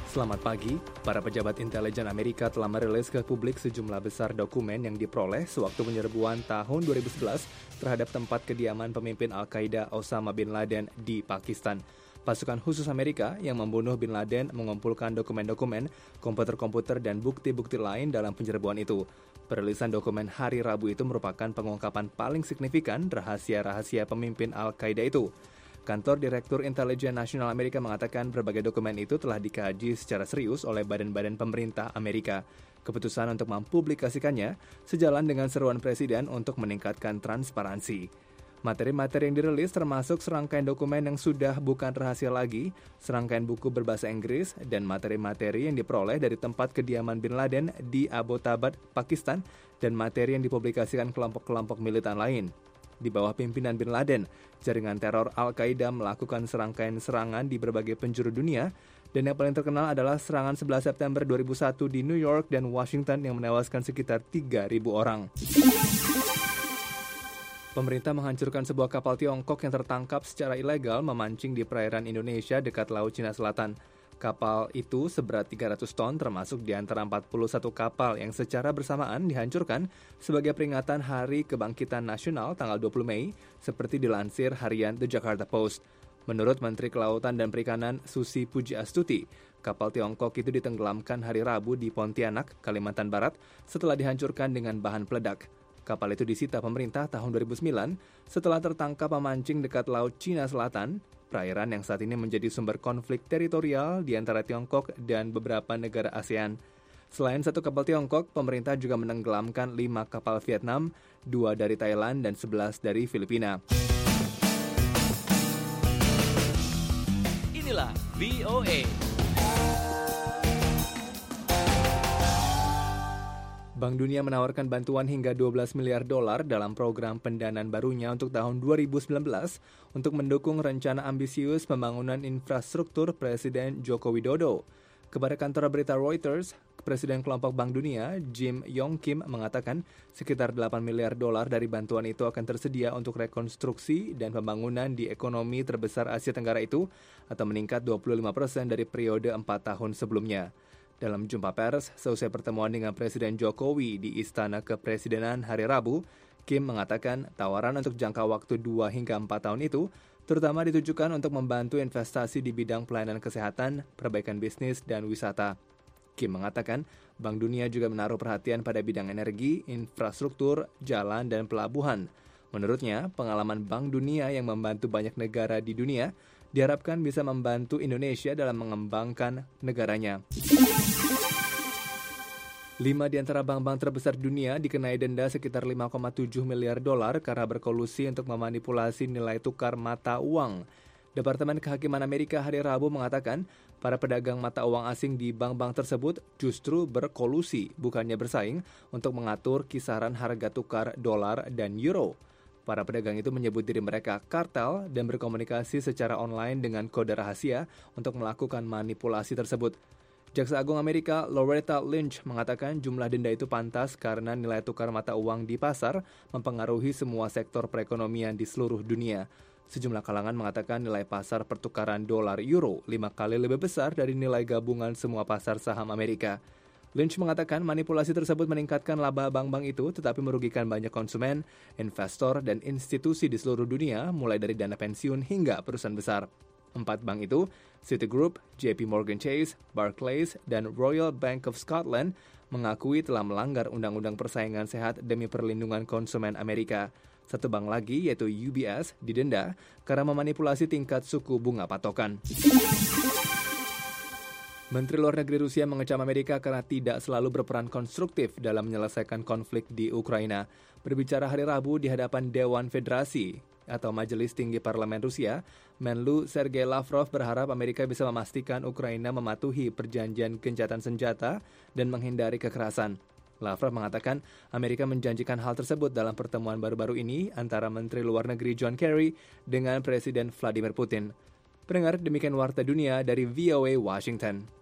Selamat pagi, para pejabat intelijen Amerika telah merilis ke publik sejumlah besar dokumen yang diperoleh sewaktu penyerbuan tahun 2011 terhadap tempat kediaman pemimpin Al-Qaeda Osama bin Laden di Pakistan. Pasukan khusus Amerika yang membunuh bin Laden mengumpulkan dokumen-dokumen, komputer-komputer, dan bukti-bukti lain dalam penyerbuan itu. Perilisan dokumen hari Rabu itu merupakan pengungkapan paling signifikan rahasia-rahasia pemimpin Al-Qaeda itu. Kantor Direktur Intelijen Nasional Amerika mengatakan berbagai dokumen itu telah dikaji secara serius oleh badan-badan pemerintah Amerika. Keputusan untuk mempublikasikannya sejalan dengan seruan Presiden untuk meningkatkan transparansi. Materi-materi yang dirilis termasuk serangkaian dokumen yang sudah bukan rahasia lagi, serangkaian buku berbahasa Inggris, dan materi-materi yang diperoleh dari tempat kediaman bin Laden di Abbottabad, Pakistan, dan materi yang dipublikasikan kelompok-kelompok militan lain. Di bawah pimpinan bin Laden, jaringan teror Al-Qaeda melakukan serangkaian serangan di berbagai penjuru dunia, dan yang paling terkenal adalah serangan 11 September 2001 di New York dan Washington yang menewaskan sekitar 3.000 orang. Pemerintah menghancurkan sebuah kapal Tiongkok yang tertangkap secara ilegal memancing di perairan Indonesia dekat Laut Cina Selatan. Kapal itu seberat 300 ton termasuk di antara 41 kapal yang secara bersamaan dihancurkan sebagai peringatan Hari Kebangkitan Nasional tanggal 20 Mei, seperti dilansir harian The Jakarta Post. Menurut Menteri Kelautan dan Perikanan Susi Pujiastuti, kapal Tiongkok itu ditenggelamkan hari Rabu di Pontianak, Kalimantan Barat, setelah dihancurkan dengan bahan peledak. Kapal itu disita pemerintah tahun 2009 setelah tertangkap memancing dekat Laut Cina Selatan, perairan yang saat ini menjadi sumber konflik teritorial di antara Tiongkok dan beberapa negara ASEAN. Selain satu kapal Tiongkok, pemerintah juga menenggelamkan 5 kapal Vietnam, 2 dari Thailand, dan 11 dari Filipina. Inilah VOA. Bank Dunia menawarkan bantuan hingga $12 miliar dalam program pendanaan barunya untuk tahun 2019 untuk mendukung rencana ambisius pembangunan infrastruktur Presiden Joko Widodo. Kepada kantor berita Reuters, Presiden Kelompok Bank Dunia, Jim Yong Kim, mengatakan sekitar $8 miliar dari bantuan itu akan tersedia untuk rekonstruksi dan pembangunan di ekonomi terbesar Asia Tenggara itu, atau meningkat 25% dari periode 4 tahun sebelumnya. Dalam jumpa pers, seusai pertemuan dengan Presiden Jokowi di Istana Kepresidenan hari Rabu, Kim mengatakan tawaran untuk jangka waktu 2 hingga 4 tahun itu terutama ditujukan untuk membantu investasi di bidang pelayanan kesehatan, perbaikan bisnis, dan wisata. Kim mengatakan Bank Dunia juga menaruh perhatian pada bidang energi, infrastruktur, jalan, dan pelabuhan. Menurutnya, pengalaman Bank Dunia yang membantu banyak negara di dunia diharapkan bisa membantu Indonesia dalam mengembangkan negaranya. 5 di antara bank-bank terbesar dunia dikenai denda sekitar $5,7 miliar karena berkolusi untuk memanipulasi nilai tukar mata uang. Departemen Kehakiman Amerika hari Rabu mengatakan para pedagang mata uang asing di bank-bank tersebut justru berkolusi, bukannya bersaing, untuk mengatur kisaran harga tukar dolar dan euro. Para pedagang itu menyebut diri mereka kartel dan berkomunikasi secara online dengan kode rahasia untuk melakukan manipulasi tersebut. Jaksa Agung Amerika Loretta Lynch mengatakan jumlah denda itu pantas karena nilai tukar mata uang di pasar mempengaruhi semua sektor perekonomian di seluruh dunia. Sejumlah kalangan mengatakan nilai pasar pertukaran dolar euro 5 kali lebih besar dari nilai gabungan semua pasar saham Amerika. Lynch mengatakan manipulasi tersebut meningkatkan laba bank-bank itu tetapi merugikan banyak konsumen, investor, dan institusi di seluruh dunia mulai dari dana pensiun hingga perusahaan besar. 4 bank itu, Citigroup, JP Morgan Chase, Barclays, dan Royal Bank of Scotland mengakui telah melanggar Undang-Undang Persaingan Sehat demi perlindungan konsumen Amerika. Satu bank lagi, yaitu UBS, didenda karena memanipulasi tingkat suku bunga patokan. Menteri Luar Negeri Rusia mengecam Amerika karena tidak selalu berperan konstruktif dalam menyelesaikan konflik di Ukraina. Berbicara hari Rabu di hadapan Dewan Federasi atau Majelis Tinggi Parlemen Rusia, Menlu Sergei Lavrov berharap Amerika bisa memastikan Ukraina mematuhi perjanjian gencatan senjata dan menghindari kekerasan. Lavrov mengatakan Amerika menjanjikan hal tersebut dalam pertemuan baru-baru ini antara Menteri Luar Negeri John Kerry dengan Presiden Vladimir Putin. Pendengar, demikian Warta Dunia dari VOA Washington.